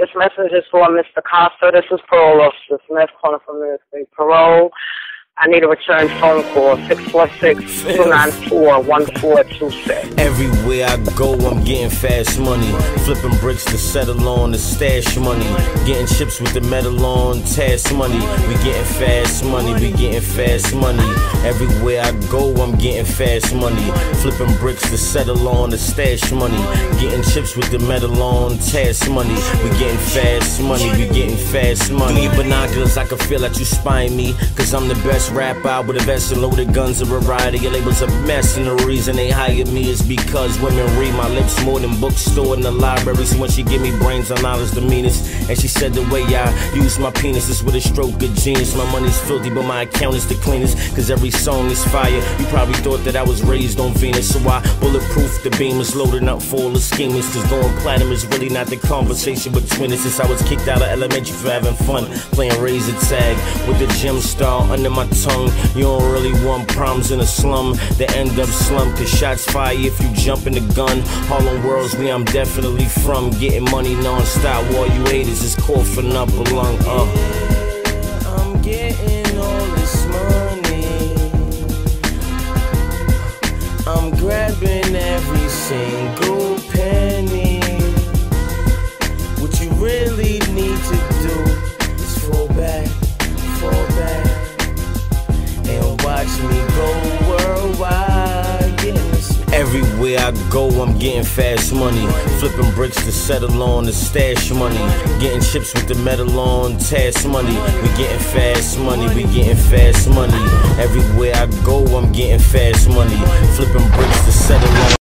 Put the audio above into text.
This message is for Mr. Costa. This is Parole Officer Smith calling from New York State Parole. I need a return phone call, 646-294-1426. Everywhere I go, I'm getting fast money. Flipping bricks to settle on the stash money. Getting chips with the metal on, task money. We getting fast money, we getting fast money. Everywhere I go, I'm getting fast money. Flipping bricks to settle on the stash money. Getting chips with the metal on, task money. We getting fast money, we getting fast money. Through your binoculars, I can feel that you spying me. Cause I'm the best rap out with a vest and loaded guns, a variety. Your label's a mess, and the reason they hired me is because women read my lips more than books stored in the library. So when she give me brains, I knowledge the meanest. And she said the way I use my penis is with a stroke of genius. My money's filthy, but my account is the cleanest. Cause every song is fire. You probably thought that I was raised on Venus, so I bulletproof the beam is loaded up full of schemers. Cause going platinum is really not the conversation between us. Since I was kicked out of elementary for having fun, playing razor tag with the gym star under my tongue. You don't really want problems in a slum. They end up slump, cause shots fire if you jump in the gun. Harlem World's where I'm definitely from. Getting money non-stop while you haters is coughing up a lung. I'm getting all this money. I'm grabbing every single penny. What you really need to do is fall back, and watch me go worldwide. Everywhere I go, I'm getting fast money. Flipping bricks to settle on the stash money. Getting chips with the metal on, task money. We getting fast money, we getting fast money. Everywhere I go, I'm getting fast money. Flipping bricks to settle on